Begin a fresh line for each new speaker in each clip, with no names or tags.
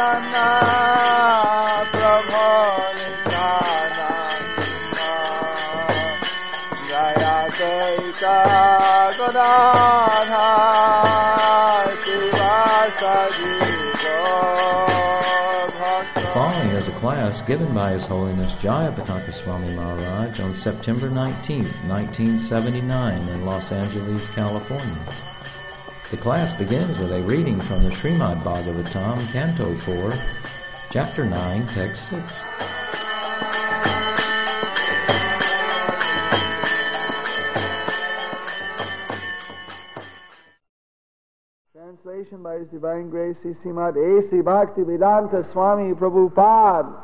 Following is a class given by His Holiness Jayapataka Swami Maharaj on September 19, 1979 in Los Angeles, California. The class begins with a reading from the Srimad Bhagavatam, Canto 4, Chapter 9, Text 6.
Translation by His Divine Grace, Srimad A.C. Bhaktivedanta Swami Prabhupada.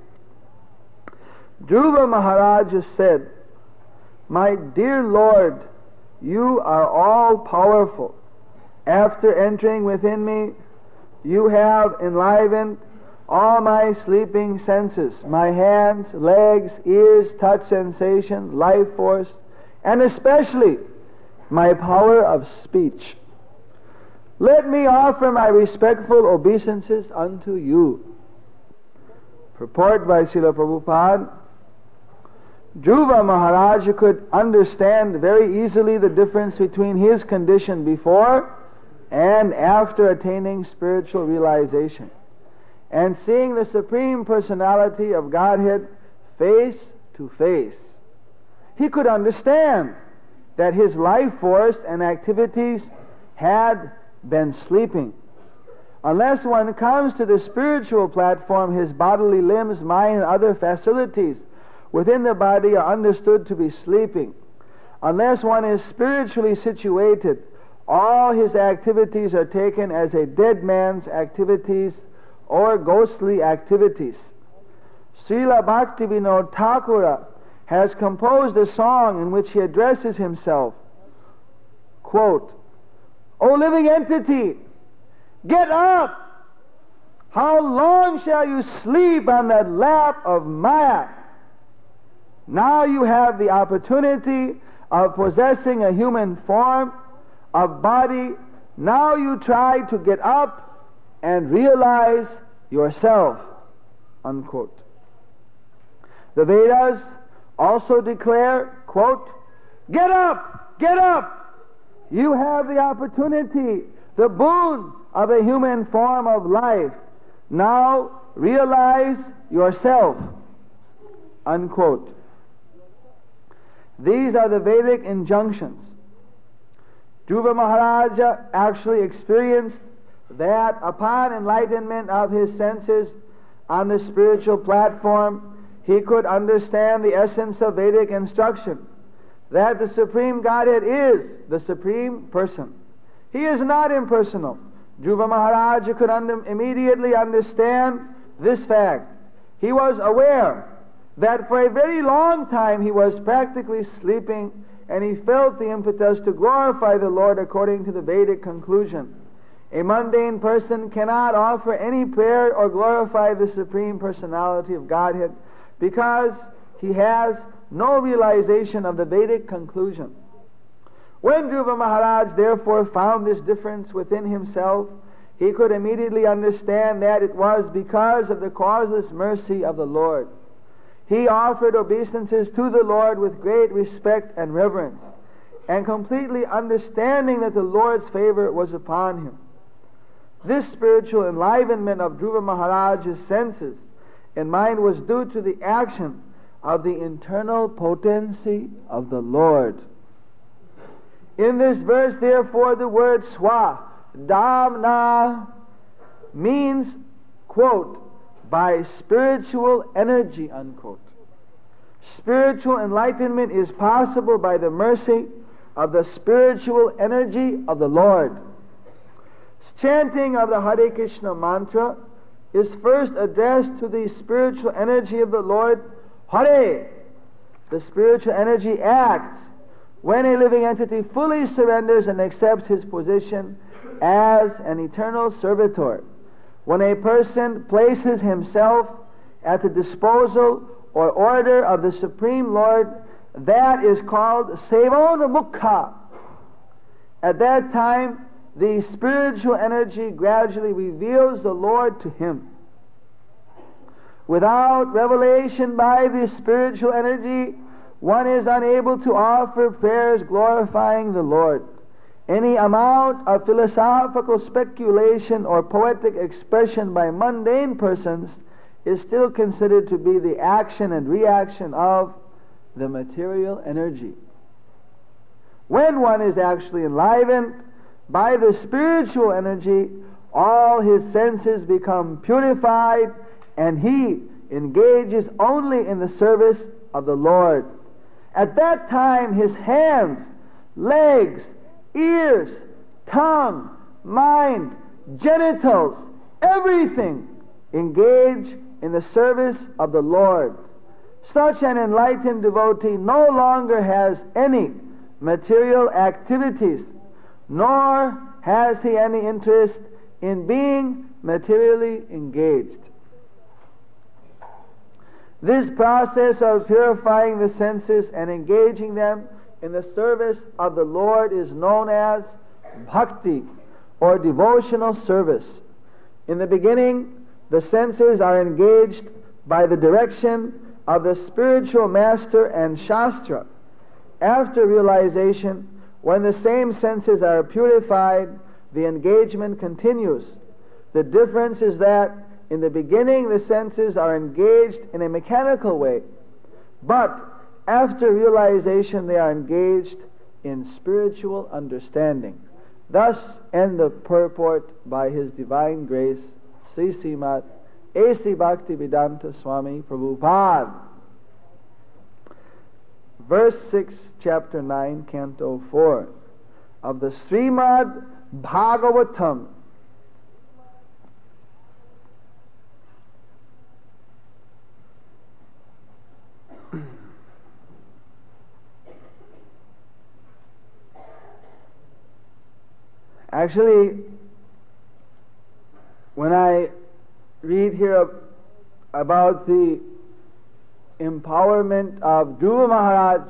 Dhruva Maharaj said, "My dear Lord, you are all powerful. After entering within me, you have enlivened all my sleeping senses, my hands, legs, ears, touch sensation, life force, and especially my power of speech. Let me offer my respectful obeisances unto you." Purport by Srila Prabhupada. Dhruva Maharaj could understand very easily the difference between his condition before and after attaining spiritual realization, and seeing the Supreme Personality of Godhead face to face. He could understand that his life force and activities had been sleeping. Unless one comes to the spiritual platform, his bodily limbs, mind, and other facilities within the body are understood to be sleeping. Unless one is spiritually situated, all his activities are taken as a dead man's activities or ghostly activities. Srila Bhaktivinoda Thakura has composed a song in which he addresses himself. Quote, "O living entity, get up! How long shall you sleep on that lap of Maya? Now you have the opportunity of possessing a human form of body. Now you try to get up and realize yourself." Unquote. The Vedas also declare, quote, "Get up! Get up! You have the opportunity, the boon of a human form of life. Now realize yourself." Unquote. These are the Vedic injunctions. Dhruva Maharaja actually experienced that upon enlightenment of his senses on the spiritual platform, he could understand the essence of Vedic instruction, that the Supreme Godhead is the Supreme Person. He is not impersonal. Dhruva Maharaja could immediately understand this fact. He was aware that for a very long time he was practically sleeping, and he felt the impetus to glorify the Lord according to the Vedic conclusion. A mundane person cannot offer any prayer or glorify the Supreme Personality of Godhead because he has no realization of the Vedic conclusion. When Dhruva Maharaj therefore found this difference within himself, he could immediately understand that it was because of the causeless mercy of the Lord. He offered obeisances to the Lord with great respect and reverence, and completely understanding that the Lord's favor was upon him. This spiritual enlivenment of Dhruva Maharaj's senses and mind was due to the action of the internal potency of the Lord. In this verse, therefore, the word swa, damna, means, quote, by spiritual energy, unquote. Spiritual enlightenment is possible by the mercy of the spiritual energy of the Lord. Chanting of the Hare Krishna mantra is first addressed to the spiritual energy of the Lord. Hare, the spiritual energy, acts when a living entity fully surrenders and accepts his position as an eternal servitor. When a person places himself at the disposal or order of the Supreme Lord, that is called Sevona Mukha. At that time, the spiritual energy gradually reveals the Lord to him. Without revelation by the spiritual energy, one is unable to offer prayers glorifying the Lord. Any amount of philosophical speculation or poetic expression by mundane persons is still considered to be the action and reaction of the material energy. When one is actually enlivened by the spiritual energy, all his senses become purified and he engages only in the service of the Lord. At that time his hands, legs, ears, tongue, mind, genitals, everything engage in the service of the Lord. Such an enlightened devotee no longer has any material activities, nor has he any interest in being materially engaged. This process of purifying the senses and engaging them in the service of the Lord is known as bhakti, or devotional service. In the beginning, the senses are engaged by the direction of the spiritual master and shastra. After realization, when the same senses are purified, the engagement continues. The difference is that in the beginning the senses are engaged in a mechanical way, but after realization they are engaged in spiritual understanding. Thus end the purport by His Divine Grace, Sri Srimad A.C. Bhaktivedanta Swami Prabhupada. Verse 6, Chapter 9, Canto 4 of the Srimad Bhagavatam. Actually, when I read here about the empowerment of Dhruva Maharaj,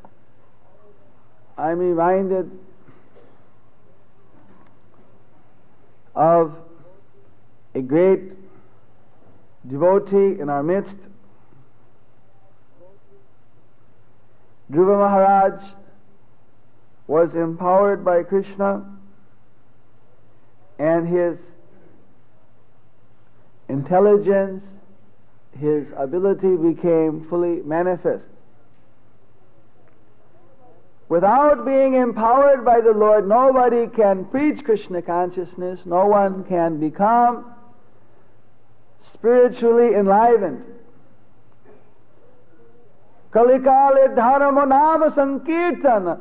I'm reminded of a great devotee in our midst. Dhruva Maharaj was empowered by Krishna, and his intelligence, his ability became fully manifest. Without being empowered by the Lord, nobody can preach Krishna consciousness, no one can become spiritually enlivened. Kalikale dharma nama sankirtana,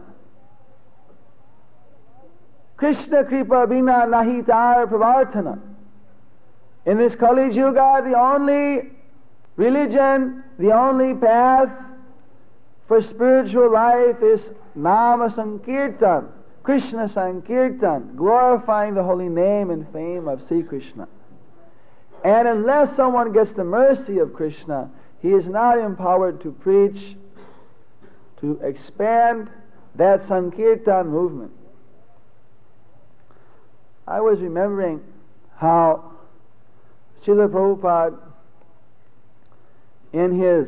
Krishna kripa bina nahi tar pravartana. In this Kali Yuga, the only religion, the only path for spiritual life is Nama Sankirtan, Krishna Sankirtan, glorifying the holy name and fame of Sri Krishna. And unless someone gets the mercy of Krishna, he is not empowered to preach, to expand that Sankirtan movement. I was remembering how Srila Prabhupada, in his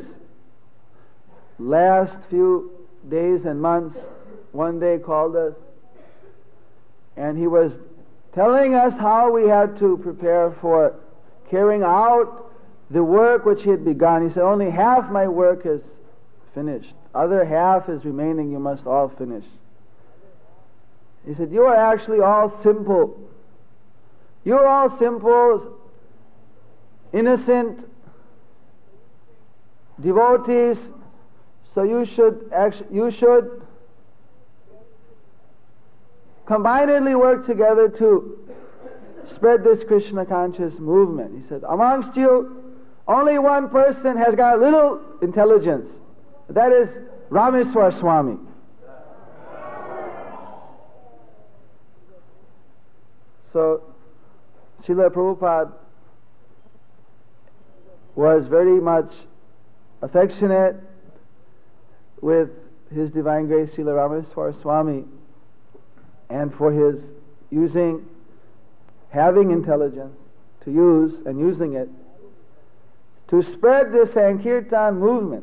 last few days and months, one day called us, and he was telling us how we had to prepare for carrying out the work which he had begun. He said, only half my work is finished. Other half is remaining, you must all finish. He said, you are actually all simple. You are all simple, innocent devotees, so you should combinedly work together to spread this Krishna conscious movement. He said, amongst you, only one person has got a little intelligence. That is Rameswar Swami. So, Srila Prabhupada was very much affectionate with His Divine Grace Srila Rameswar Swami, and for his having intelligence to use and using it to spread the Sankirtan movement.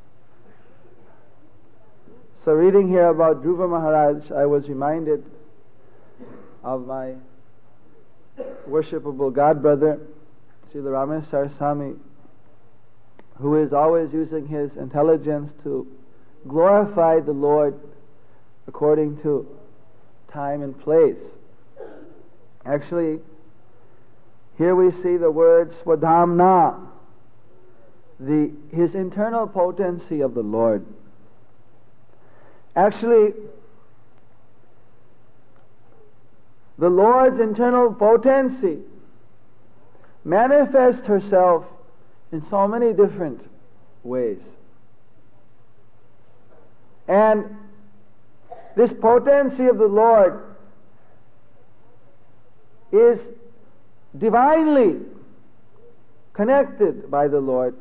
So reading here about Dhruva Maharaj, I was reminded of my worshipable godbrother, Srila Ramesar Swami, who is always using his intelligence to glorify the Lord according to time and place. Actually, here we see the word Swadhamna, his internal potency of the Lord. Actually, the Lord's internal potency manifests herself in so many different ways. And this potency of the Lord is divinely connected by the Lord,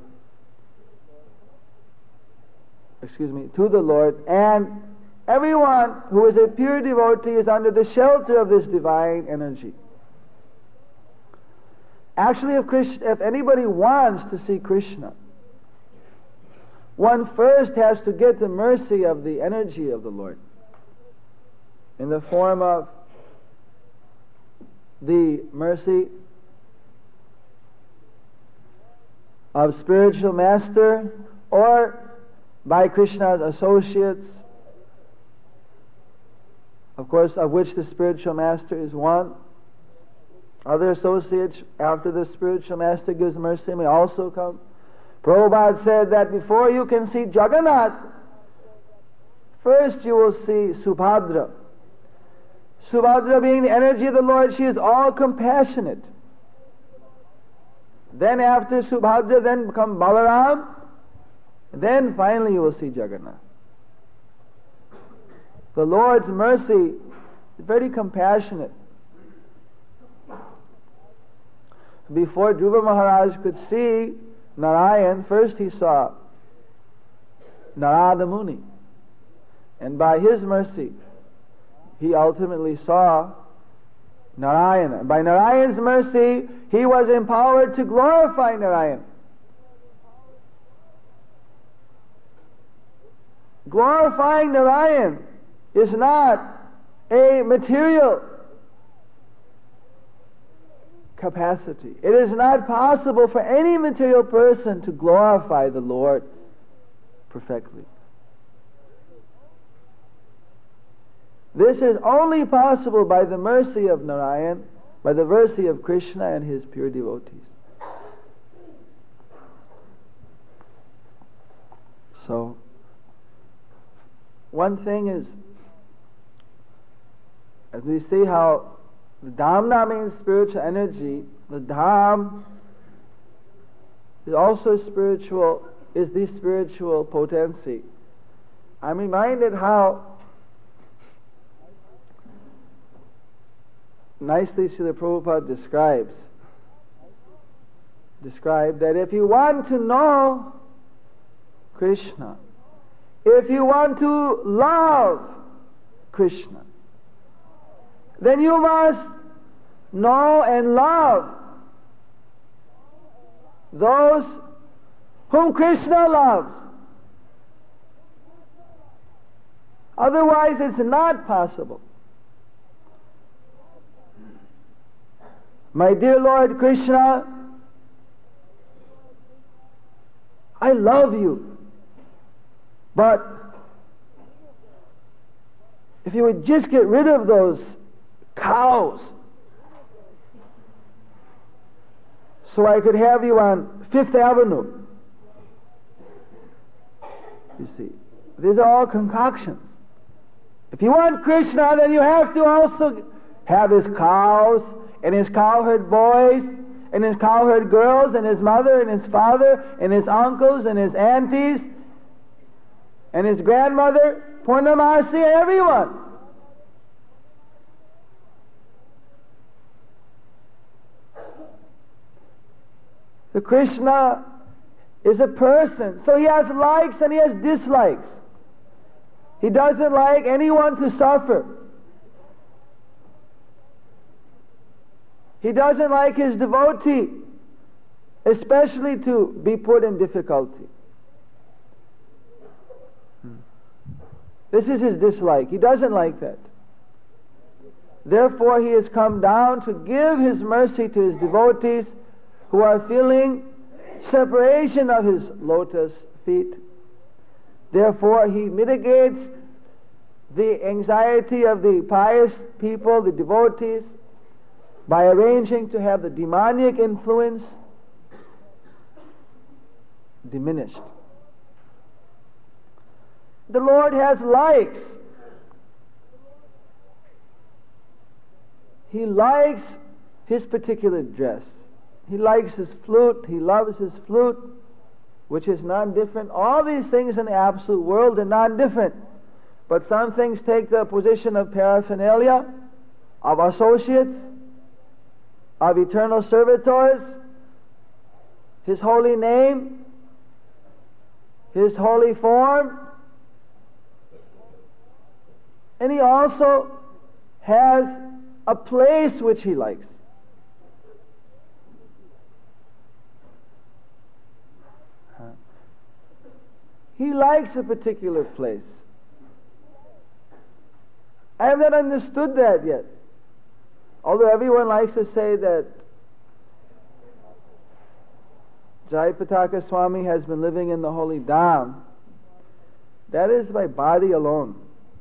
to the Lord, and everyone who is a pure devotee is under the shelter of this divine energy. Actually, if anybody wants to see Krishna, one first has to get the mercy of the energy of the Lord in the form of the mercy of spiritual master, or by Krishna's associates, of course, of which the spiritual master is one. Other associates, after the spiritual master gives mercy, may also come. Prabhupada said that before you can see Jagannath, first you will see Subhadra. Subhadra being the energy of the Lord, she is all compassionate. Then after Subhadra, then come Balaram, then finally you will see Jagannath. The Lord's mercy is very compassionate. Before Dhruva Maharaj could see Narayan, first he saw Narada Muni. And by his mercy, he ultimately saw Narayana. By Narayan's mercy, he was empowered to glorify Narayan. Glorifying Narayan is not a material capacity. It is not possible for any material person to glorify the Lord perfectly. This is only possible by the mercy of Narayan, by the mercy of Krishna and his pure devotees. So, one thing is, as we see how the Dhamma means spiritual energy, the Dham is also spiritual, is the spiritual potency. I'm reminded how nicely Srila Prabhupada described that if you want to know Krishna, if you want to love Krishna, then you must know and love those whom Krishna loves. Otherwise, it's not possible. My dear Lord Krishna, I love you, but if you would just get rid of those cows so I could have you on Fifth Avenue. You see, these are all concoctions. If you want Krishna, then you have to also have his cows and his cowherd boys and his cowherd girls and his mother and his father and his uncles and his aunties and his grandmother, Purnamasi, everyone. The Krishna is a person, so he has likes and he has dislikes. He doesn't like anyone to suffer. He doesn't like his devotee especially to be put in difficulty. This is his dislike. He doesn't like that. Therefore, he has come down to give his mercy to his devotees who are feeling separation of his lotus feet. Therefore, he mitigates the anxiety of the pious people, the devotees, by arranging to have the demonic influence diminished. The Lord has likes. He likes his particular dress. He likes his flute. He loves his flute, which is non-different. All these things in the absolute world are non-different. But some things take the position of paraphernalia, of associates, of eternal servitors, his holy name, his holy form. And he also has a place which he likes. He likes a particular place. I have not understood that yet. Although everyone likes to say that Jayapataka Swami has been living in the holy Dham, that is by body alone.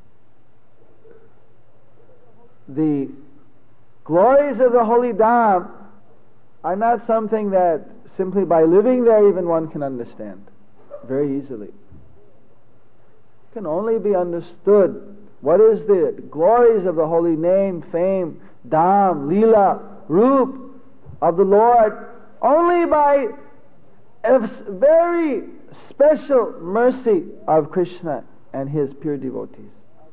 The glories of the holy Dham are not something that simply by living there even one can understand very easily. It can only be understood. What is the glories of the holy name, fame, Dham, Leela, Roop of the Lord? Only by a very special mercy of Krishna and his pure devotees.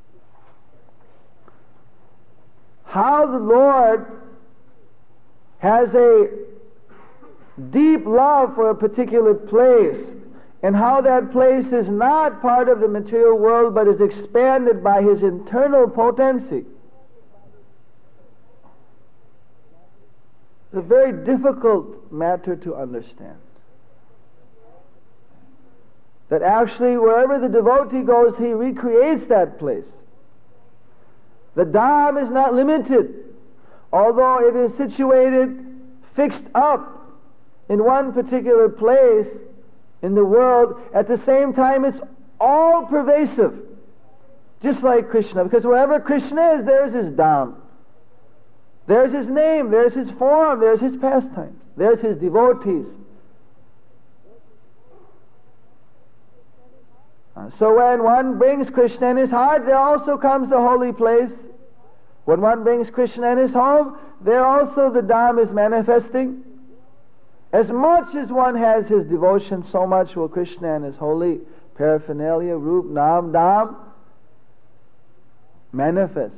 How the Lord has a deep love for a particular place, and how that place is not part of the material world but is expanded by his internal potency. It's a very difficult matter to understand. That actually wherever the devotee goes, he recreates that place. The Dham is not limited. Although it is situated, fixed up in one particular place in the world, at the same time it's all pervasive. Just like Krishna. Because wherever Krishna is, there's his Dham. There's his name, there's his form, there's his pastimes, there's his devotees. So when one brings Krishna in his heart, there also comes the holy place. When one brings Krishna in his home, there also the Dham is manifesting. As much as one has his devotion, so much will Krishna and his holy paraphernalia, Roop, Nam, Dham, manifest.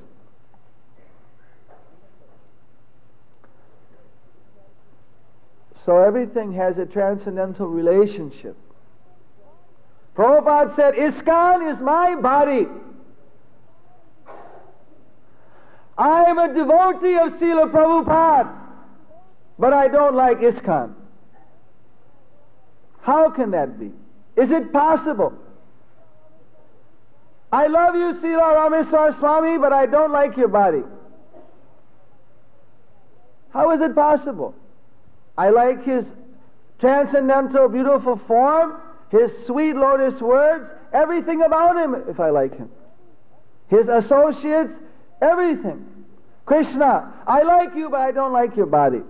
So everything has a transcendental relationship. Prabhupada said, ISKCON is my body. I am a devotee of Srila Prabhupada, but I don't like ISKCON. How can that be? Is it possible? I love you, Srila Rameswar Swami, but I don't like your body. How is it possible? I like his transcendental, beautiful form, his sweet lotus words, everything about him if I like him. His associates, everything. Krishna, I like you, but I don't like your body.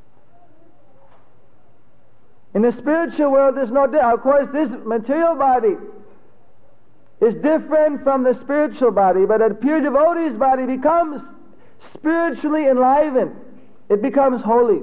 In the spiritual world, there's no difference. Of course, this material body is different from the spiritual body, but a pure devotee's body becomes spiritually enlivened. It becomes holy.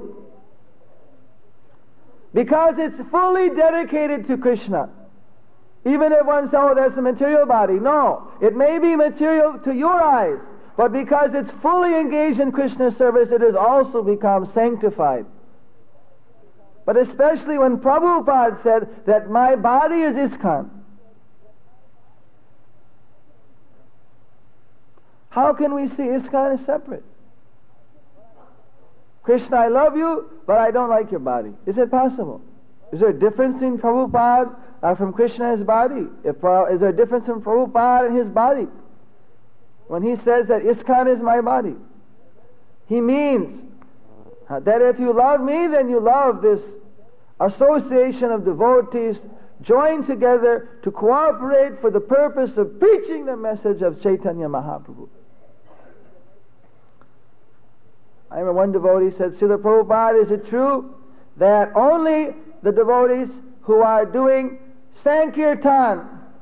Because it's fully dedicated to Krishna. Even if one says, oh, that's a material body. No, it may be material to your eyes, but because it's fully engaged in Krishna's service, it has also become sanctified. But especially when Prabhupada said that my body is ISKCON. How can we see ISKCON as separate? Krishna, I love you, but I don't like your body. Is it possible? Is there a difference in Prabhupada from Krishna's body? Is there a difference in Prabhupada and his body? When he says that ISKCON is my body, he means that if you love me, then you love this association of devotees joined together to cooperate for the purpose of preaching the message of Chaitanya Mahaprabhu. I remember one devotee said, Srila Prabhupada, is it true that only the devotees who are doing Sankirtan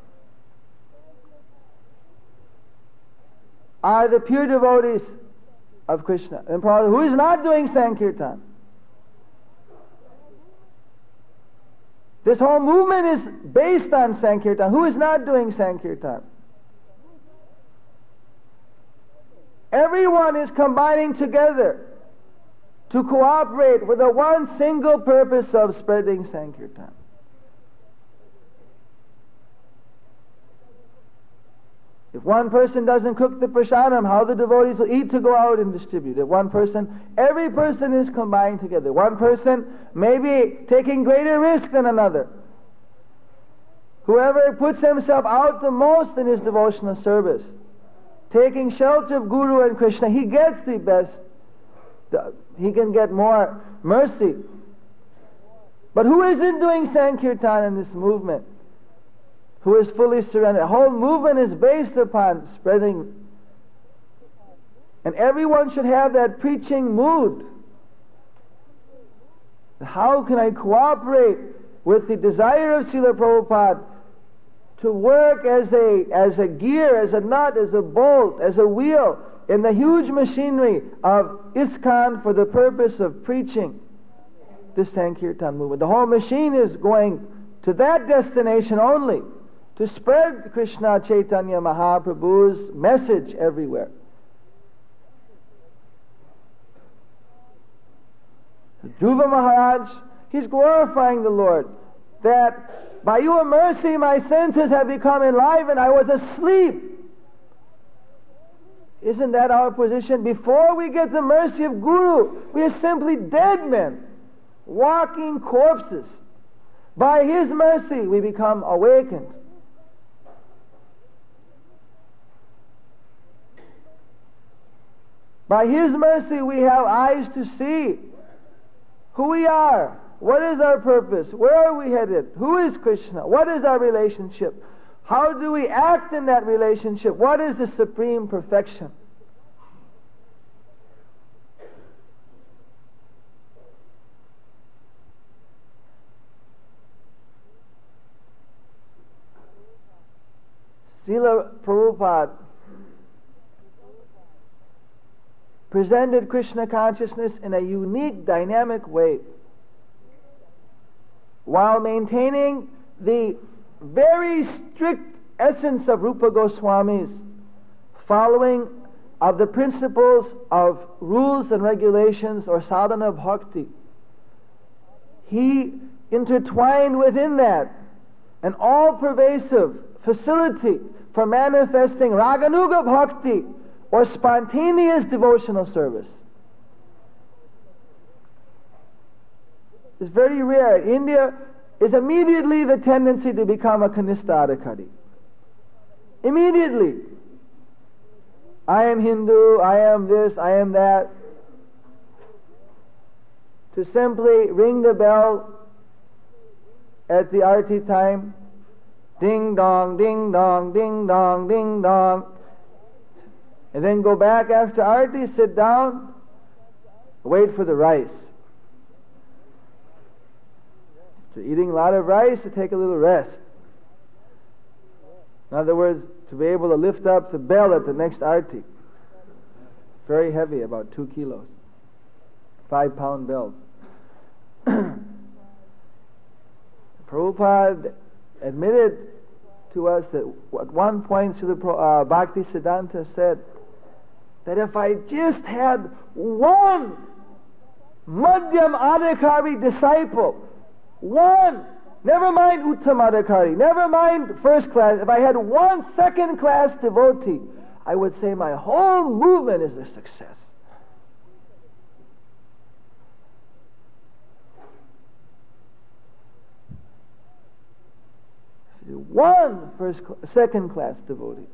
are the pure devotees of Krishna? And Prabhupada, who is not doing Sankirtan? This whole movement is based on Sankirtan. Who is not doing Sankirtan? Everyone is combining together to cooperate with the one single purpose of spreading Sankirtan. If one person doesn't cook the prasadam, how the devotees will eat to go out and distribute? If one person, every person is combined together. One person may be taking greater risk than another. Whoever puts himself out the most in his devotional service, taking shelter of Guru and Krishna, he gets the best. He can get more mercy. But who isn't doing Sankirtan in this movement? Who is fully surrendered? The whole movement is based upon spreading. And everyone should have that preaching mood. How can I cooperate with the desire of Srila Prabhupada to work as a gear, as a nut, as a bolt, as a wheel in the huge machinery of ISKCON for the purpose of preaching this Sankirtan movement? The whole machine is going to that destination only, to spread Krishna Chaitanya Mahaprabhu's message everywhere. Dhruva Maharaj, he's glorifying the Lord, that by your mercy my senses have become enlivened. I was asleep. Isn't that our position? Before we get the mercy of Guru, we are simply dead men, walking corpses. By his mercy we become awakened. By his mercy we have eyes to see who we are, what is our purpose, where are we headed, who is Krishna, what is our relationship, how do we act in that relationship, what is the supreme perfection. Srila Prabhupada presented Krishna consciousness in a unique, dynamic way, while maintaining the very strict essence of Rupa Goswami's following of the principles of rules and regulations or sadhana bhakti. He intertwined within that an all-pervasive facility for manifesting raganuga bhakti, or spontaneous devotional service. It's very rare. India is immediately the tendency to become a Kanistha Adhikari. Immediately. I am Hindu, I am this, I am that. To simply ring the bell at the arti time, ding dong, ding dong, ding dong, ding dong, and then go back after arti, sit down, wait for the rice. So eating a lot of rice, to take a little rest. In other words, to be able to lift up the bell at the next arti. Very heavy, about 2 kilos. 5-pound bells. Prabhupada admitted to us that at one point Srila Bhakti Siddhanta said that if I just had one Madhyam Adhikari disciple, one, never mind Uttam Adhikari, never mind first class, if I had one second class devotee, I would say my whole movement is a success. one second-class devotee.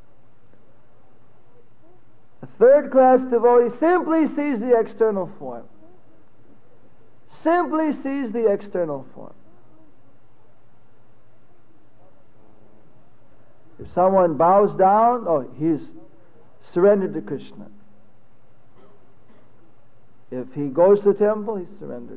A third-class devotee simply sees the external form. Simply sees the external form. If someone bows down, oh, he's surrendered to Krishna. If he goes to the temple, he's surrendered.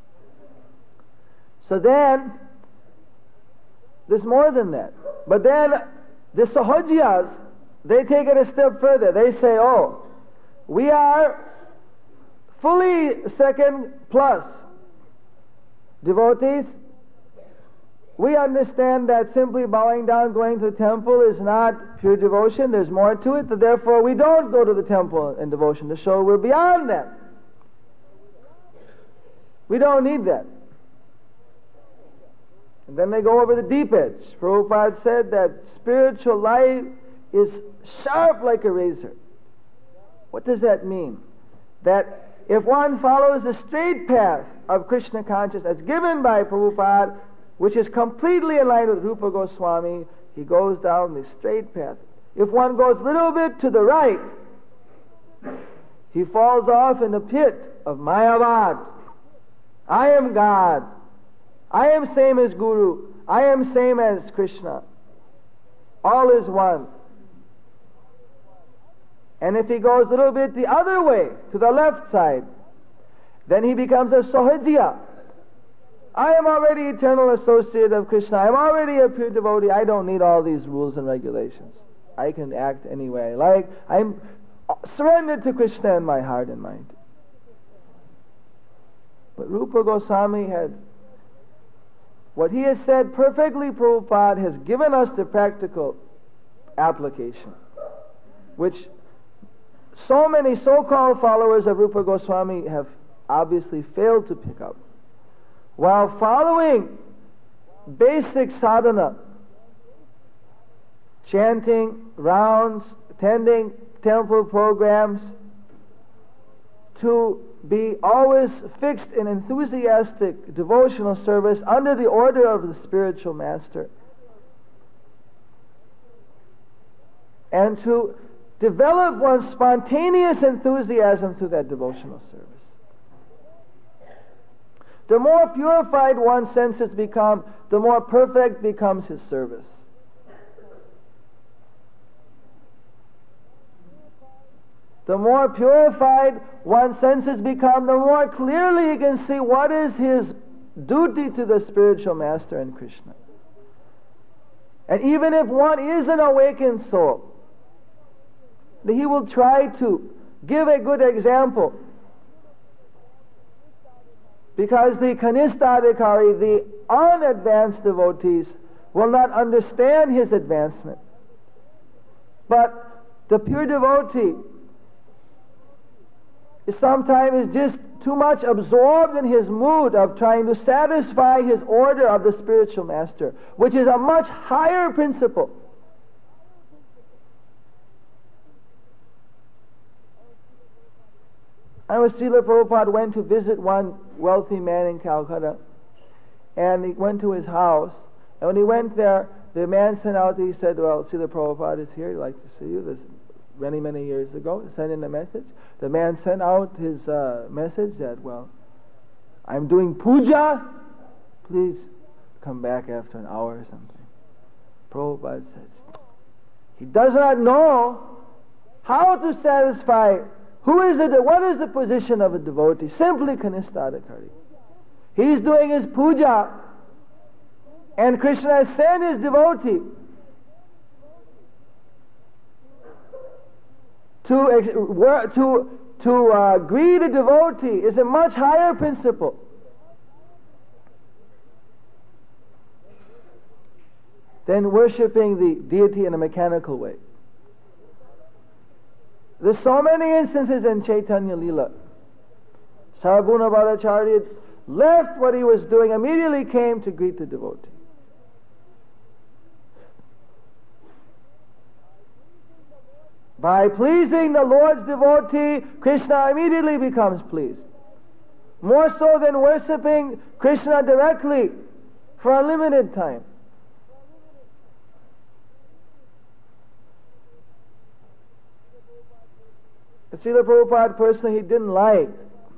So then, there's more than that. But then, the Sahajias, they take it a step further. They say, oh, we are fully second plus devotees. We understand that simply bowing down, going to the temple is not pure devotion. There's more to it. So therefore, we don't go to the temple in devotion to show we're beyond that. We don't need that. And then they go over the deep edge. Prabhupada said that spiritual life is sharp like a razor. What does that mean? That if one follows the straight path of Krishna consciousness as given by Prabhupada, which is completely in line with Rupa Goswami, he goes down the straight path. If one goes a little bit to the right, he falls off in the pit of Mayavad. I am God. I am same as Guru. I am same as Krishna. All is one. And if he goes a little bit the other way, to the left side, then he becomes a Sahajiya. I am already eternal associate of Krishna. I am already a pure devotee. I don't need all these rules and regulations. I can act any way I like. I'm surrendered to Krishna in my heart and mind. But Rupa Goswami had, what he has said perfectly, Prabhupada has given us the practical application, which so many so-called followers of Rupa Goswami have obviously failed to pick up. While following basic sadhana, chanting, rounds, attending temple programs, to be always fixed in enthusiastic devotional service under the order of the spiritual master, and to develop one's spontaneous enthusiasm through that devotional service. The more purified one's senses become, the more perfect becomes his service. The more purified one's senses become, the more clearly he can see what is his duty to the spiritual master and Krishna. And even if one is an awakened soul, he will try to give a good example. Because the Kanistadhikari, the unadvanced devotees, will not understand his advancement. But the pure devotee is sometimes just too much absorbed in his mood of trying to satisfy his order of the spiritual master, which is a much higher principle. I was Srila Prabhupada went to visit one wealthy man in Calcutta, and he went to his house, and when he went there, the man sent out, he said, well, Srila Prabhupada is here, he'd like to see you. This many, many years ago, sent in a message. The man sent out his message that, well, I'm doing puja, please come back after an hour or something. Prabhupada says, he does not know how to satisfy. What is the position of a devotee? Simply Kanistadhikari. He's doing his puja, and Krishna has sent his devotee to greet a devotee is a much higher principle. Than worshipping the deity in a mechanical way. There's so many instances in Chaitanya Leela. Sarvabhuma Bhattacharya left what he was doing, immediately came to greet the devotee. By pleasing the Lord's devotee, Krishna immediately becomes pleased. More so than worshipping Krishna directly for a limited time. Srila Prabhupada personally, he didn't like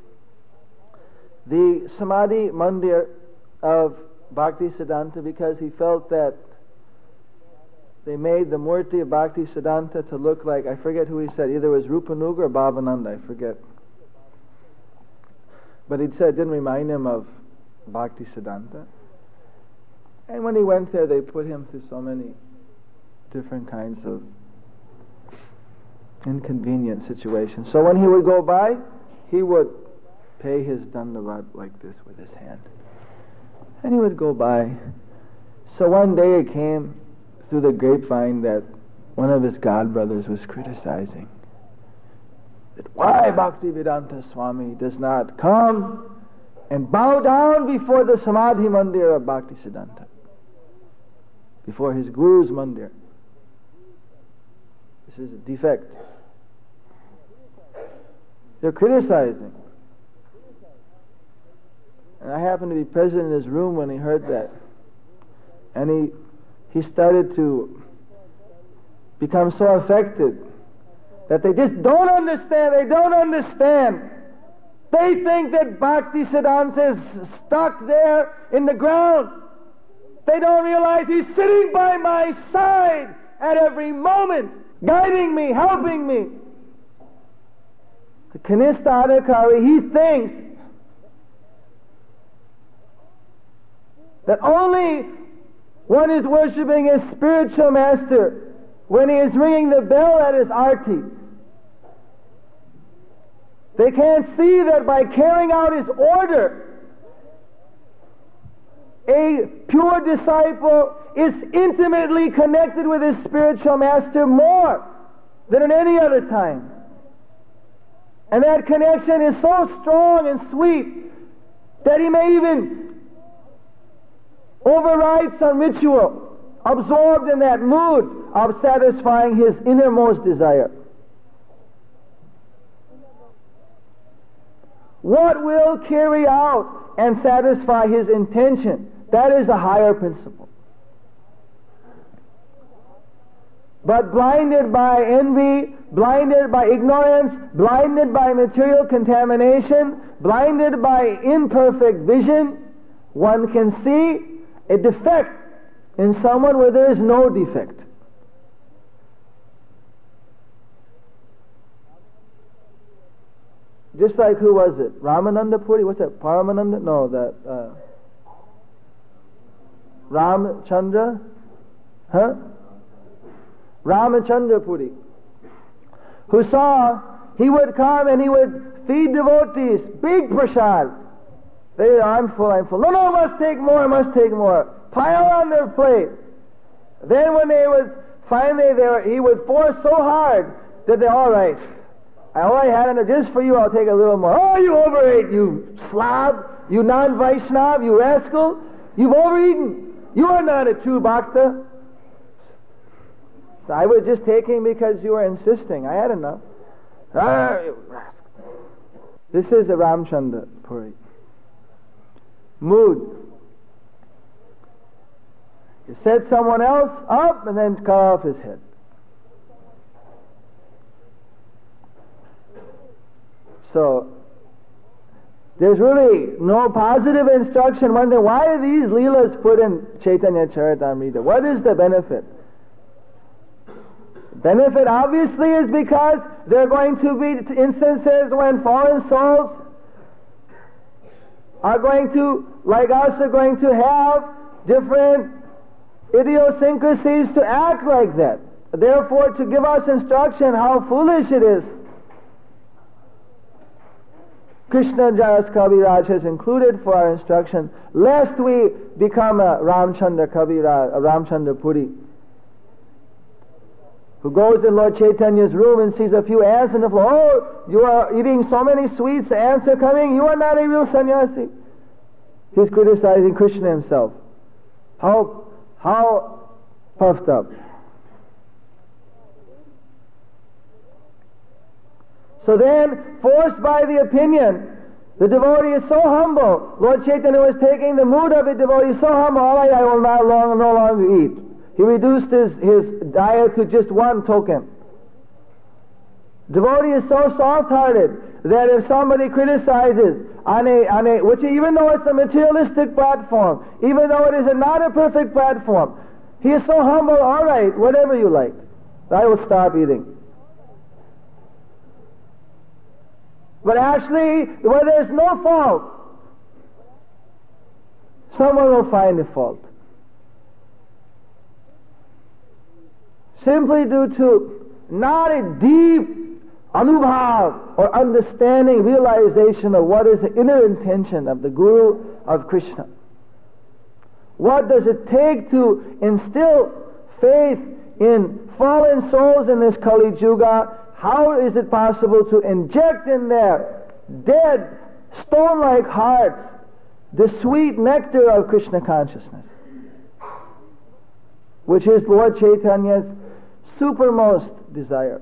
the Samadhi Mandir of Bhakti Siddhanta because he felt that they made the Murti of Bhakti Siddhanta to look like, I forget who he said, either it was Rupanuga or Bhavananda, I forget. But he said it didn't remind him of Bhakti Siddhanta. And when he went there, they put him through so many different kinds of inconvenient situations. So when he would go by, he would pay his dandavat like this with his hand. And he would go by. So one day it came through the grapevine that one of his godbrothers was criticizing that why Bhaktivedanta Swami does not come and bow down before the Samadhi Mandir of Bhakti Siddhanta, before his Guru's Mandir. This is a defect. They're criticizing. And I happened to be present in his room when he heard that. And he started to become so affected that they just don't understand. They don't understand. They think that Bhakti Siddhanta is stuck there in the ground. They don't realize he's sitting by my side at every moment, guiding me, helping me. The Kanistha Adhikari, he thinks that only one is worshipping his spiritual master when he is ringing the bell at his arti. They can't see that by carrying out his order, a pure disciple is intimately connected with his spiritual master more than at any other time. And that connection is so strong and sweet that he may even override some ritual, absorbed in that mood of satisfying his innermost desire. What will carry out and satisfy his intention? That is a higher principle. But blinded by envy, blinded by ignorance, blinded by material contamination, blinded by imperfect vision, one can see a defect in someone where there is no defect. Just like, who was it? Ramananda Puri? What's that? Paramananda? No, that Ramchandra? Huh? Ramachandra Puri, who saw he would come and he would feed devotees, big prasad. I'm full. No, must take more, must take more. Pile on their plate. Then when they would finally, he would force so hard that they're all right. I only had enough just for you, I'll take a little more. Oh, you overate, you slob, you non-Vaishnav, you rascal. You've overeaten. You are not a true bhakta. So I was just taking because you were insisting. I had enough. This is the Ramchandra Puri. Mood. You set someone else up and then cut off his head. So, there's really no positive instruction. Wonder, why are these leelas put in Chaitanya Charitamrita? What is the benefit? Benefit obviously is because there are going to be instances when fallen souls are going to, like us, are going to have different idiosyncrasies to act like that. Therefore, to give us instruction how foolish it is, Krishna Jas Kaviraj has included for our instruction, lest we become a Ramchandra Kaviraj, a Ramchandra Puri, who goes in Lord Chaitanya's room and sees a few ants on the floor. Oh, you are eating so many sweets, the ants are coming, you are not a real sannyasi. He's criticizing Krishna himself. How puffed up. So then, forced by the opinion, the devotee is so humble. Lord Chaitanya was taking the mood of the devotee, so humble, all right, I will no longer eat. He reduced his diet to just one token. Devotee is so soft-hearted that if somebody criticizes which even though it's a materialistic platform, even though it is not a perfect platform, he is so humble, all right, whatever you like, I will stop eating. But actually, where there's no fault, someone will find a fault. Simply due to not a deep anubhav or understanding, realization of what is the inner intention of the Guru of Krishna. What does it take to instill faith in fallen souls in this Kali Yuga? How is it possible to inject in their dead, stone-like hearts the sweet nectar of Krishna consciousness, which is Lord Chaitanya's supermost desire?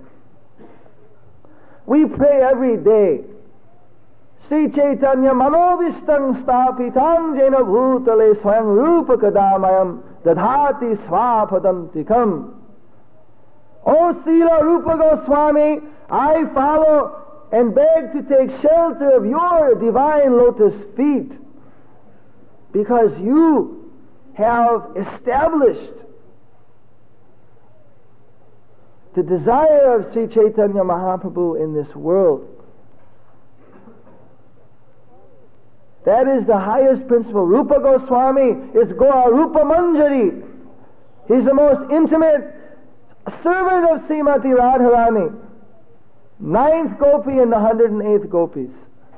We pray every day, Sri Chaitanya manobhistang sthapitam jena bhutale swayam rupa kadamayam dadhati svapadantikam. O Srila Rupa Goswami, I follow and beg to take shelter of your divine lotus feet, because you have established the desire of Sri Chaitanya Mahaprabhu in this world. That is the highest principle. Rupa Goswami is Goa Rupa Manjari. He's the most intimate servant of Srimati Radharani, 9th Gopi and the 108th Gopis.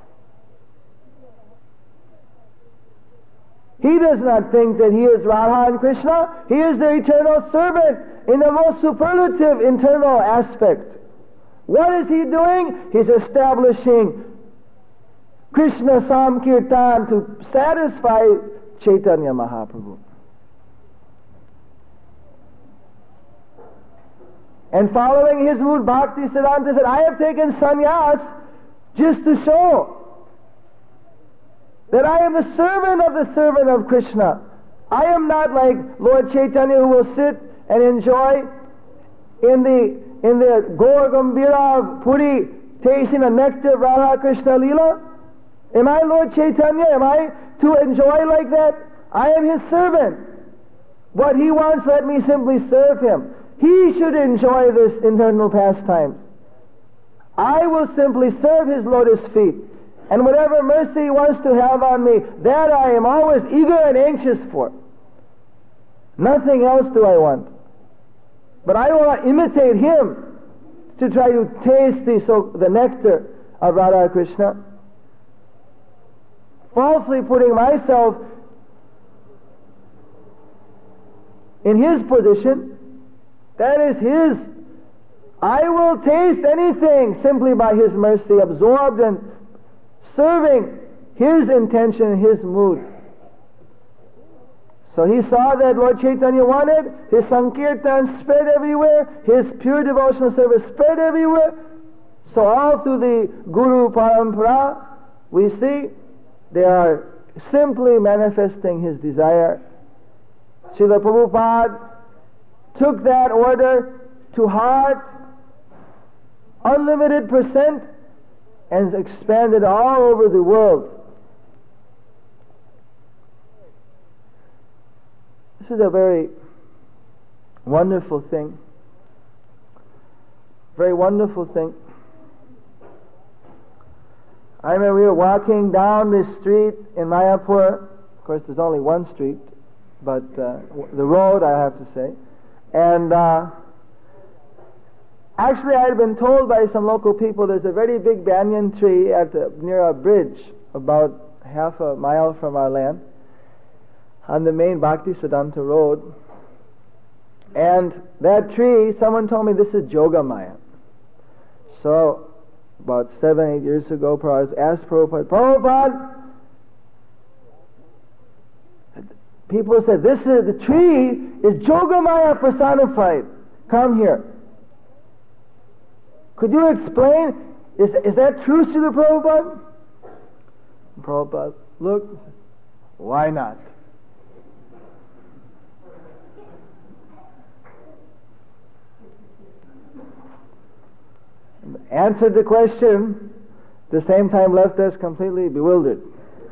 He does not think that he is Radha and Krishna. He is the eternal servant in the most superlative internal aspect. What is he doing? He's establishing Krishna Samkirtan to satisfy Chaitanya Mahaprabhu. And following his mood, Bhakti Siddhanta said, I have taken sannyas just to show that I am the servant of Krishna. I am not like Lord Chaitanya, who will sit and enjoy in the Gaur Gambhira of Puri, tasting the nectar of Radha Krishna Leela. Am I Lord Chaitanya? Am I to enjoy like that? I am his servant. What he wants, let me simply serve him. He should enjoy this internal pastime. I will simply serve his lotus feet. And whatever mercy he wants to have on me, that I am always eager and anxious for. Nothing else do I want. But I want to imitate him to try to taste the nectar of Radha Krishna. Falsely putting myself in his position. That is his. I will taste anything simply by his mercy, absorbed and serving his intention, his mood. So he saw that Lord Chaitanya wanted his Sankirtan spread everywhere, his pure devotional service spread everywhere. So all through the Guru Parampara, we see they are simply manifesting his desire. Srila Prabhupada took that order to heart, unlimited percent, and expanded all over the world. This is a very wonderful thing. Very wonderful thing. I remember we were walking down this street in Mayapur. Of course, there's only one street, but the road, I have to say. And actually, I had been told by some local people there's a very big banyan tree near a bridge about half a mile from our land on the main Bhakti Siddhanta road. And that tree, someone told me this is Jogamaya. So about 7-8 years ago, I asked Prabhupada, people said, the tree is Jogamaya personified. Come here. Could you explain, is that true, Srila Prabhupada? Prabhupada, look, why not? answered the question, at the same time left us completely bewildered.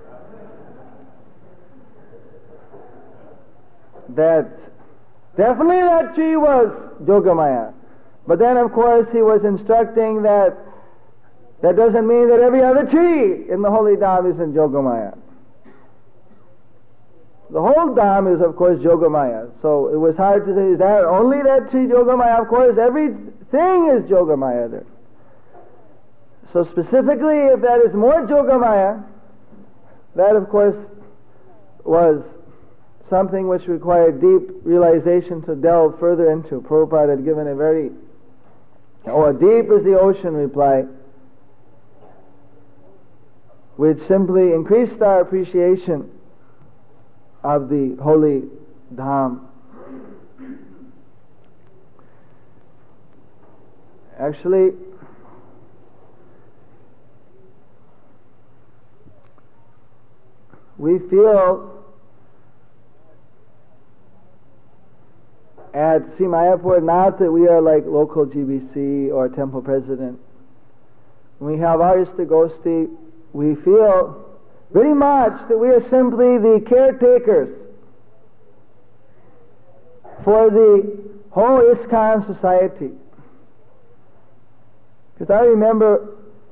That definitely that tree was Yogamaya. But then of course he was instructing that doesn't mean that every other tree in the holy Dham is in Yogamaya. The whole Dham is of course Yogamaya. So it was hard to say, is that only that tree Yogamaya? Of course everything is Yogamaya there. So specifically if that is more Yogamaya, that of course was something which required deep realization to delve further into. Prabhupada had given a very, deep as the ocean reply, which simply increased our appreciation of the holy Dham. Actually, we feel at Sri Mayapur not that we are like local GBC or temple president. When we have our Istagosti, we feel very much that we are simply the caretakers for the whole ISKCON society. Because I remember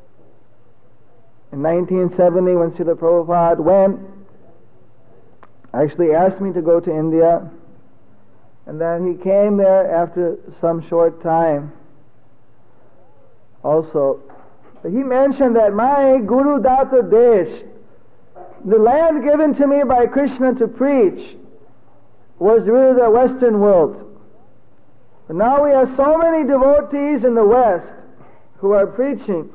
in 1970 when Srila Prabhupada actually asked me to go to India, and then he came there after some short time also. He mentioned that my Guru Data Desh, the land given to me by Krishna to preach, was really the Western world. But now we have so many devotees in the West who are preaching.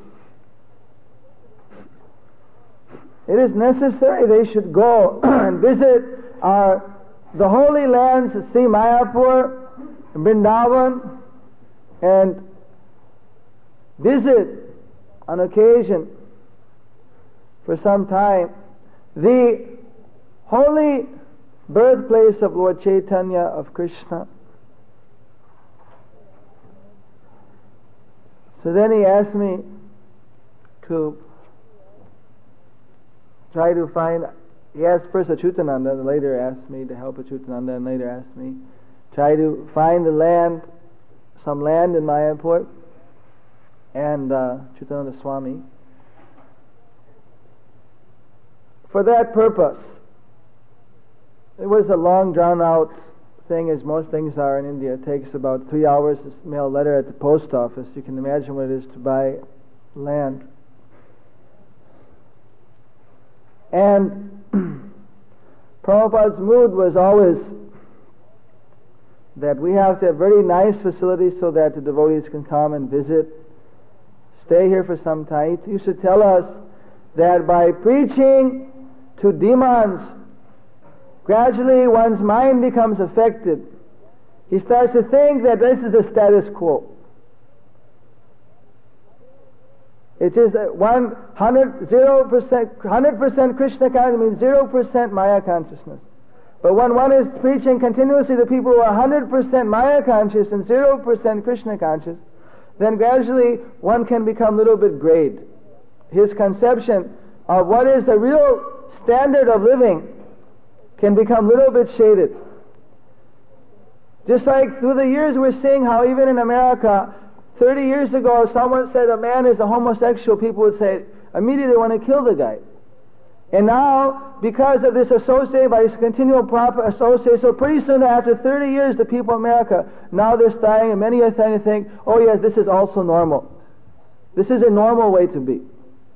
It is necessary they should go and visit the holy lands of Sri Mayapur, Vrindavan, and visit on occasion for some time the holy birthplace of Lord Chaitanya, of Krishna. So then he asked me to try to find, he asked first Achyutananda, and later asked me to help Achyutananda, and later asked me try to find some land in Mayapur, and Achyutananda Swami. For that purpose, it was a long drawn out thing, as most things are in India. It takes about 3 hours to mail a letter at the post office. You can imagine what it is to buy land. And Prabhupada's mood was always that we have to have very nice facilities so that the devotees can come and visit, stay here for some time. He used to tell us that by preaching to demons, gradually one's mind becomes affected. He starts to think that this is the status quo. It is 100% Krishna consciousness means 0% Maya consciousness. But when one is preaching continuously to people who are 100% Maya conscious and 0% Krishna conscious, then gradually one can become a little bit grayed. His conception of what is the real standard of living can become a little bit shaded. Just like through the years we're seeing how even in America, 30 years ago if someone said a man is a homosexual, people would say, immediately want to kill the guy. And now, because of this association, by this continual proper association, so pretty soon after 30 years, the people of America, now they're starting, and many are starting to think, oh yes, this is also normal. This is a normal way to be.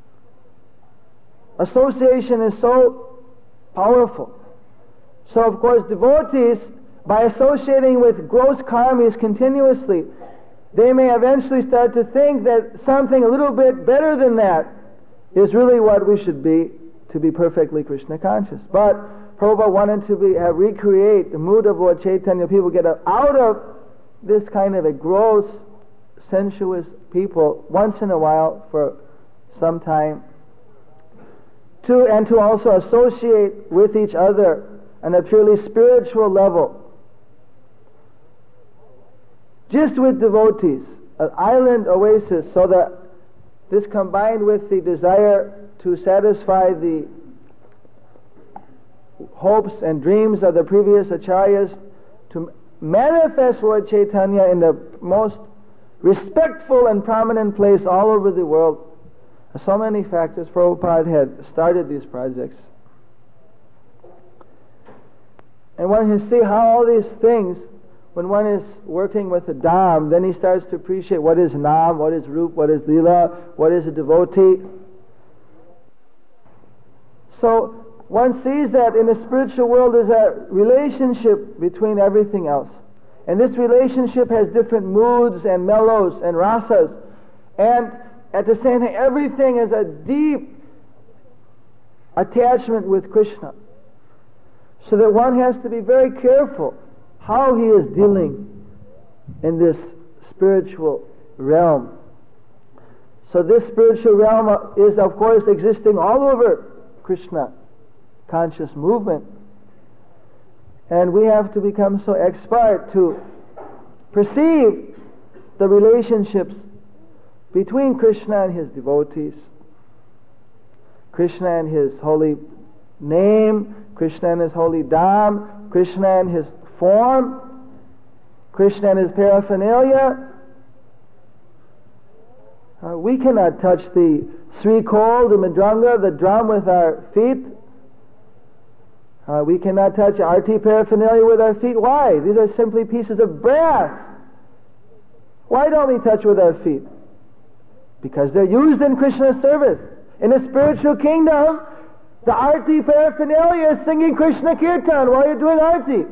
Association is so powerful. So of course devotees, by associating with gross karmis continuously, they may eventually start to think that something a little bit better than that is really what we should be, to be perfectly Krishna conscious. But Prabhupada wanted to recreate the mood of Lord Chaitanya. People get out of this kind of a gross, sensuous people once in a while for some time, and to also associate with each other on a purely spiritual level, just with devotees, an island oasis, so that this combined with the desire to satisfy the hopes and dreams of the previous acharyas to manifest Lord Chaitanya in the most respectful and prominent place all over the world. So many factors. Prabhupada had started these projects. And one can see how all these things, when one is working with the Dham, then he starts to appreciate what is Nam, what is Rup, what is Lila, what is a devotee. So one sees that in the spiritual world there's a relationship between everything else. And this relationship has different moods and mellows and rasas. And at the same time, everything is a deep attachment with Krishna. So that one has to be very careful how he is dealing in this spiritual realm. So this spiritual realm is, of course, existing all over Krishna conscious movement. And we have to become so expert to perceive the relationships between Krishna and his devotees, Krishna and his holy name, Krishna and his holy Dham, Krishna and his form, Krishna and his paraphernalia. We cannot touch the Sri Kol, the Mridanga, the drum with our feet. We cannot touch arti paraphernalia with our feet. Why? These are simply pieces of brass. Why don't we touch with our feet? Because they're used in Krishna's service. In the spiritual kingdom, the arti paraphernalia is singing Krishna Kirtan while you're doing arti.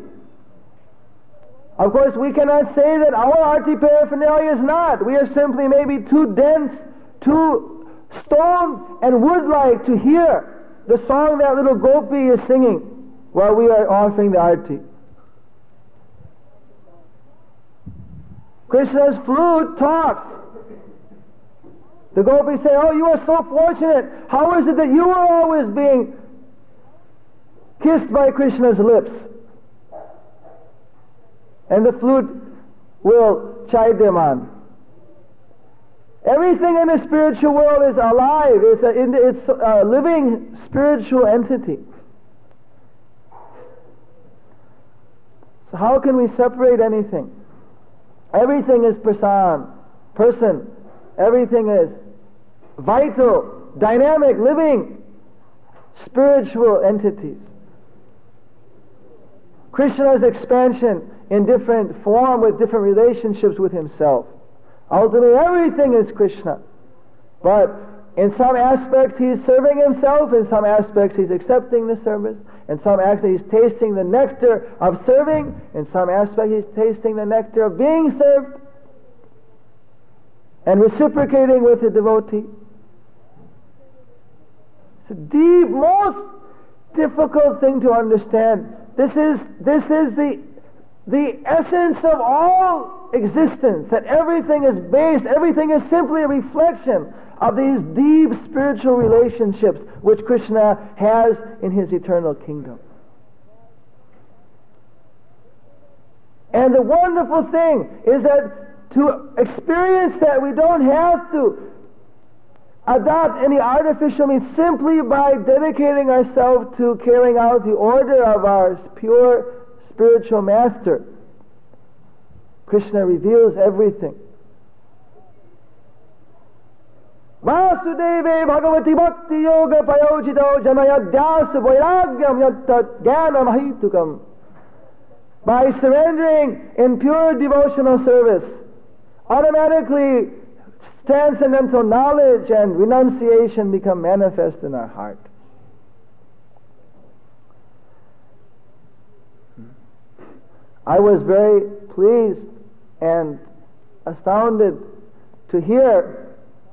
Of course, we cannot say that our arti paraphernalia is not. We are simply maybe too dense, too stone and wood-like to hear the song that little gopi is singing while we are offering the arti. Krishna's flute talks. The gopis say, "Oh, you are so fortunate. How is it that you are always being kissed by Krishna's lips?" And the flute will chide them on. Everything in the spiritual world is alive. It's a living spiritual entity. So how can we separate anything? Everything is person. Everything is vital, dynamic, living, spiritual entities. Krishna's expansion in different form with different relationships with himself. Ultimately, everything is Krishna. But in some aspects he's serving himself, in some aspects he's accepting the service, in some aspects he's tasting the nectar of serving, in some aspects he's tasting the nectar of being served, and reciprocating with the devotee. It's a deep, most difficult thing to understand. This is the essence of all existence, that everything is based, everything is simply a reflection of these deep spiritual relationships which Krishna has in his eternal kingdom. And the wonderful thing is that to experience that, we don't have to adopt any artificial means, simply by dedicating ourselves to carrying out the order of our pure spiritual master. Krishna reveals everything. Vasudeve Bhagavati Bhakti Yoga Payojito Janayadhyasa Vairagyam Yattat Jnanam Ahitukam. By surrendering in pure devotional service, automatically transcendental knowledge and renunciation become manifest in our heart. I was very pleased and astounded to hear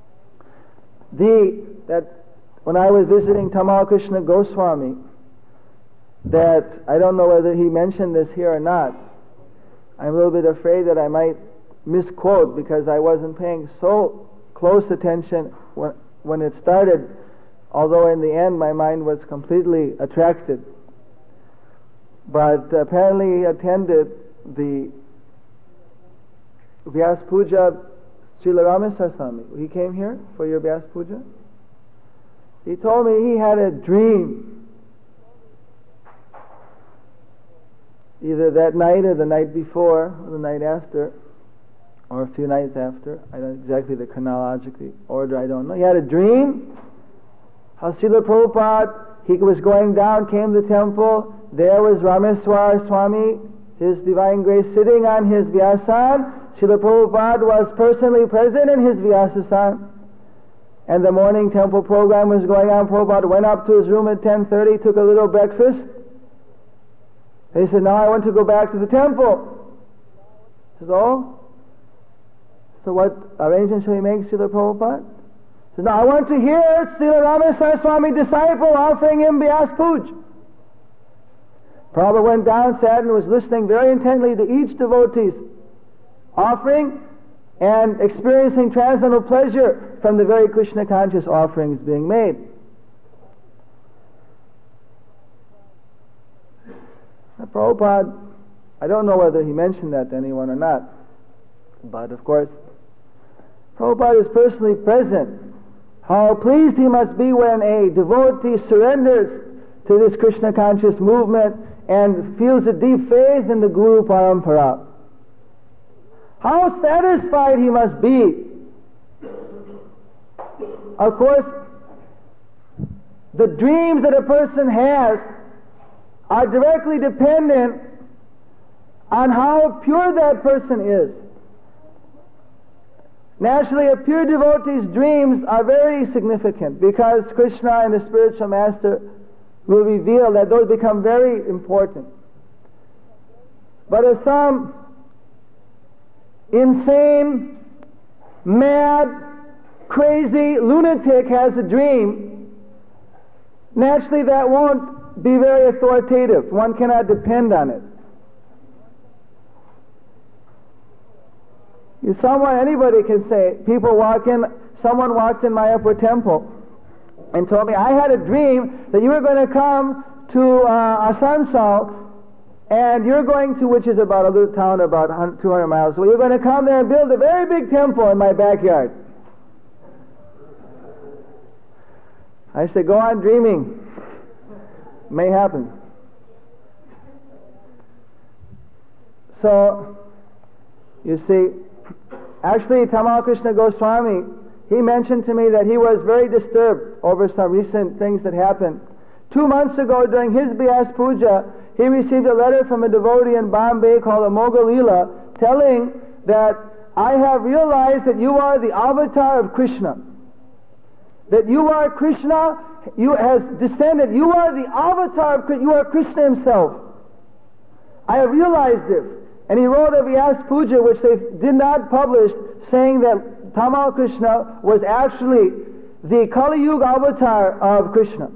that when I was visiting Tamal Krishna Goswami, that I don't know whether he mentioned this here or not. I'm a little bit afraid that I might misquote because I wasn't paying so close attention when it started, although in the end my mind was completely attracted. But apparently he attended the Vyas Puja Srila Rameswar Swami, he came here for your Vyasa Puja. He told me he had a dream, either that night or the night before, or the night after, or a few nights after. I don't exactly the chronological order, I don't know. He had a dream how Srila Prabhupada, he was going down, came to the temple, there was Rameswar Swami, His Divine Grace, sitting on his Vyasan. Srila Prabhupada was personally present in his Vyasasan. And the morning temple program was going on. Prabhupada went up to his room at 10:30, took a little breakfast. He said, now I want to go back to the temple. He said, oh, so what arrangement shall we make, Srila Prabhupada? He said, no, I want to hear Srila Rameswar Swami disciple offering him Vyasa Puja. Prabhupada went down, sat, and was listening very intently to each devotee's offering and experiencing transcendental pleasure from the very Krishna conscious offerings being made. Now, Prabhupada, I don't know whether he mentioned that to anyone or not, but of course, Prabhupada is personally present. How pleased he must be when a devotee surrenders to this Krishna conscious movement and feels a deep faith in the Guru Parampara. How satisfied he must be. Of course, the dreams that a person has are directly dependent on how pure that person is. Naturally, a pure devotee's dreams are very significant because Krishna and the spiritual master will reveal that those become very important. But if some insane, mad, crazy lunatic has a dream, naturally that won't be very authoritative. One cannot depend on it. Anybody can say, someone walked in Mayapur temple and told me, I had a dream that you were going to come to Asansol, and you're going to, which is about a little town about 200 miles away, you're going to come there and build a very big temple in my backyard. I said, go on dreaming. May happen. So, you see, actually Tamal Krishna Goswami, he mentioned to me that he was very disturbed over some recent things that happened. 2 months ago during his Vyasa Puja, he received a letter from a devotee in Bombay called Amoga Leela telling that I have realized that you are the avatar of Krishna. That you are Krishna, you has descended, you are the avatar of Krishna, you are Krishna himself. I have realized this. And he wrote a Vyasa Puja which they did not publish, saying that Tamal Krishna was actually the Kali Yuga avatar of Krishna.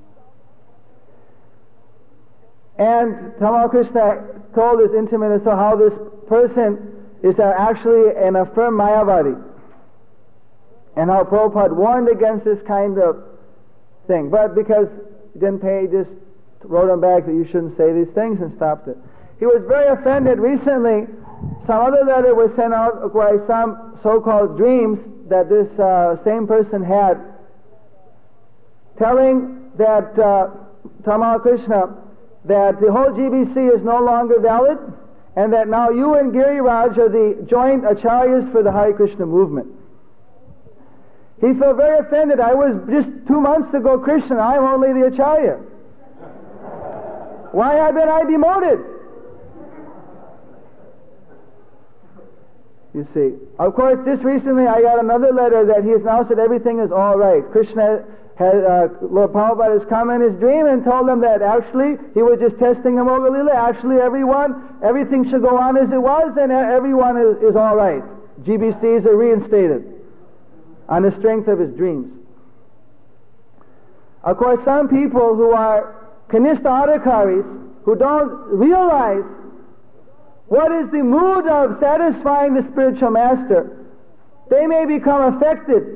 And Tamal Krishna told his intimate so how this person is actually an affirmed Mayavadi. And how Prabhupada warned against this kind of thing. But because he didn't pay, he just wrote him back that you shouldn't say these things and stopped it. He was very offended. Recently, some other letter was sent out by some so-called dreams that this same person had, telling that Tamal Krishna that the whole GBC is no longer valid, and that now you and Giriraj are the joint acharyas for the Hare Krishna movement. He felt very offended. I was just 2 months ago Krishna, I'm only the acharya. Why have been I demoted? You see. Of course, just recently I got another letter that he has now said everything is all right. Krishna Lord Prabhupada has come in his dream and told them that actually he was just testing Amoga Leela. Actually everything should go on as it was, and everyone is all right. GBCs are reinstated on the strength of his dreams. Of course, some people who are Kanistha Adhikaris, who don't realize what is the mood of satisfying the spiritual master, they may become affected.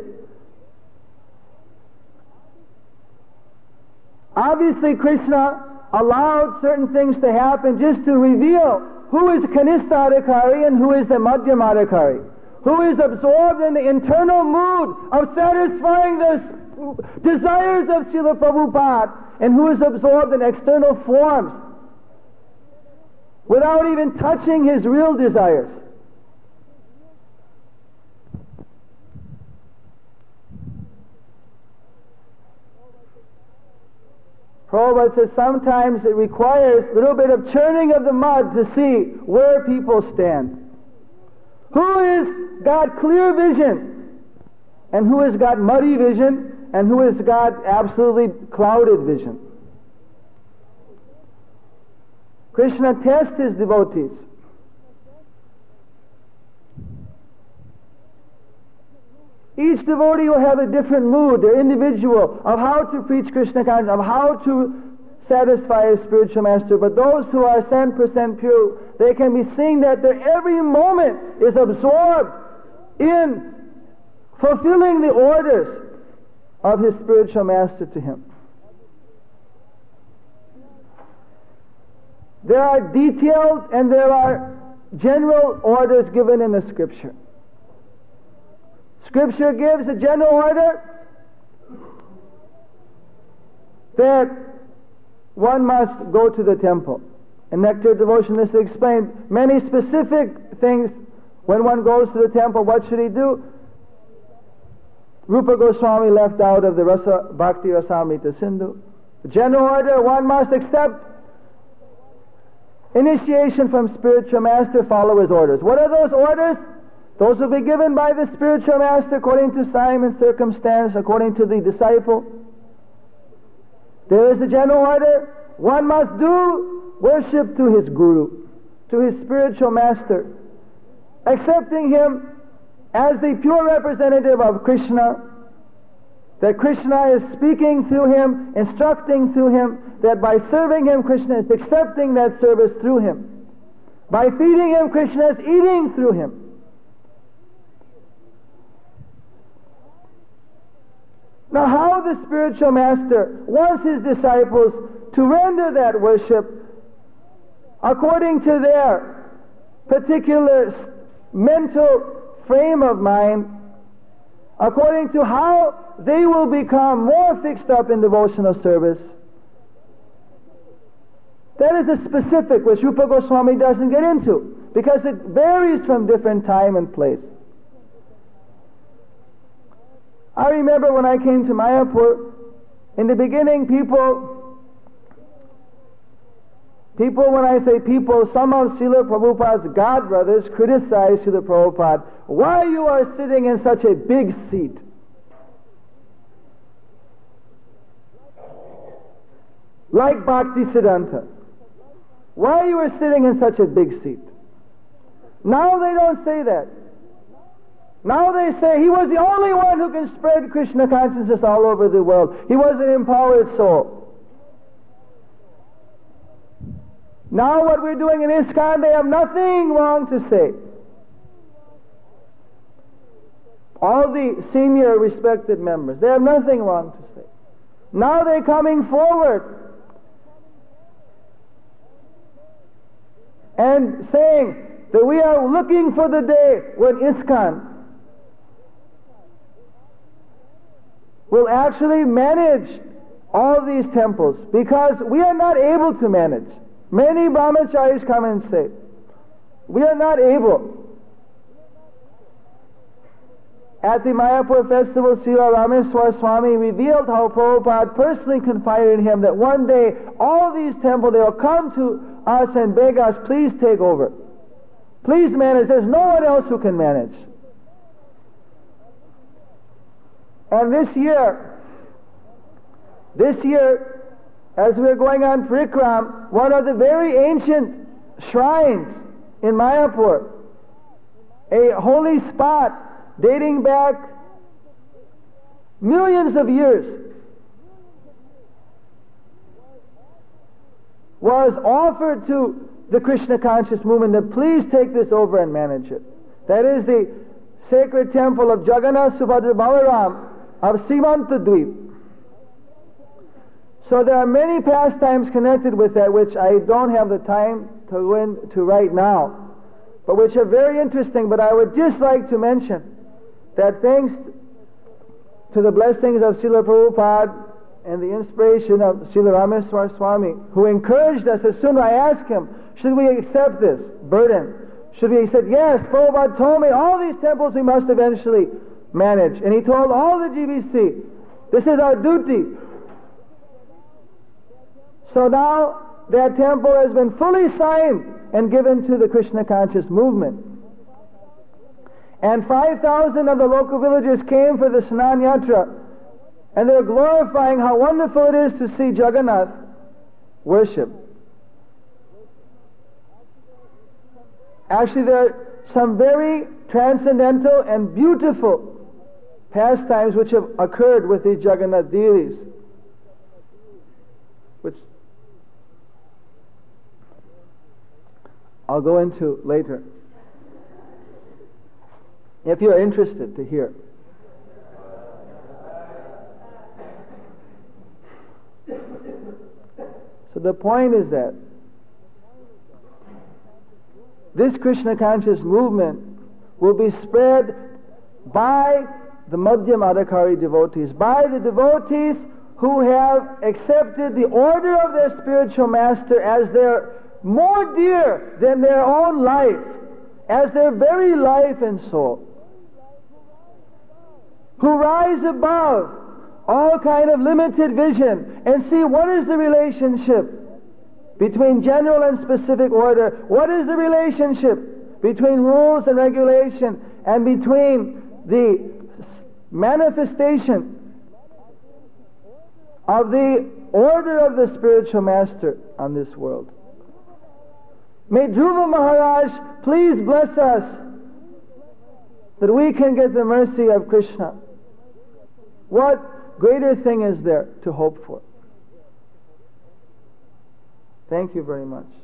Obviously, Krishna allowed certain things to happen just to reveal who is Kanistha Adhikari and who is a Madhyama Adhikari, who is absorbed in the internal mood of satisfying the desires of Srila Prabhupada, and who is absorbed in external forms without even touching his real desires. Prabhupada says sometimes it requires a little bit of churning of the mud to see where people stand. Who has got clear vision, and who has got muddy vision, and who has got absolutely clouded vision. Krishna tests his devotees. Each devotee will have a different mood, their individual, of how to preach Krishna consciousness, of how to satisfy a spiritual master. But those who are 100% pure, they can be seeing that their every moment is absorbed in fulfilling the orders of his spiritual master to him. There are detailed and there are general orders given in the scripture. Scripture gives a general order that one must go to the temple. In Nectar Devotion, this explains many specific things. When one goes to the temple, what should he do? Rupa Goswami left out of the Rasa Bhakti Rasamrita Sindhu. The general order, one must accept initiation from spiritual master, follow his orders. What are those orders? Those will be given by the spiritual master according to time and circumstance, according to the disciple. There is a general order. One must do worship to his guru, to his spiritual master, accepting him as the pure representative of Krishna, that Krishna is speaking through him, instructing through him, that by serving him, Krishna is accepting that service through him. By feeding him, Krishna is eating through him. Now, how the spiritual master wants his disciples to render that worship according to their particular mental frame of mind, according to how they will become more fixed up in devotional service. That is a specific which Rupa Goswami doesn't get into, because it varies from different time and place. I remember when I came to Mayapur, in the beginning people, when I say people, some of Srila Prabhupada's god brothers criticized Srila Prabhupada, why you are sitting in such a big seat. Like Bhakti Siddhanta. Why you are sitting in such a big seat. Now they don't say that. Now they say he was the only one who can spread Krishna consciousness all over the world. He was an empowered soul. Now what we're doing in ISKCON, they have nothing wrong to say. All the senior respected members, they have nothing wrong to say. Now they're coming forward and saying that we are looking for the day when ISKCON will actually manage all these temples, because we are not able to manage. Many brahmacharis come and say, we are not able. At the Mayapur festival, Srila Rameswar Swami revealed how Prabhupada personally confided in him that one day all these temples, they will come to us and beg us, please take over. Please manage. There's no one else who can manage. And this year, as we're going on Parikram, one of the very ancient shrines in Mayapur, a holy spot dating back millions of years, was offered to the Krishna conscious movement that please take this over and manage it. That is the sacred temple of Jagannath, Subhadra, Balaram of Simantadweep. So there are many pastimes connected with that which I don't have the time to go into right now. but which are very interesting. But I would just like to mention that thanks to the blessings of Srila Prabhupada and the inspiration of Srila Rameswar Swami, who encouraged us as soon as I asked him, should we accept this burden? Should we? He said, yes, Prabhupada told me all these temples we must eventually manage. And he told all the GBC, this is our duty. So now that temple has been fully signed and given to the Krishna conscious movement. And 5,000 of the local villagers came for the Snan Yatra, and they're glorifying how wonderful it is to see Jagannath worship. Actually, there are some very transcendental and beautiful pastimes which have occurred with these Jagannath deities, which I'll go into later, if you're interested to hear. So the point is that this Krishna conscious movement will be spread by the Madhyam Adhikari devotees, by the devotees who have accepted the order of their spiritual master as their more dear than their own life, as their very life and soul, who rise above all kind of limited vision and see what is the relationship between general and specific order, what is the relationship between rules and regulation, and between the manifestation of the order of the spiritual master on this world. May Dhruva Maharaj please bless us that we can get the mercy of Krishna. What greater thing is there to hope for? Thank you very much.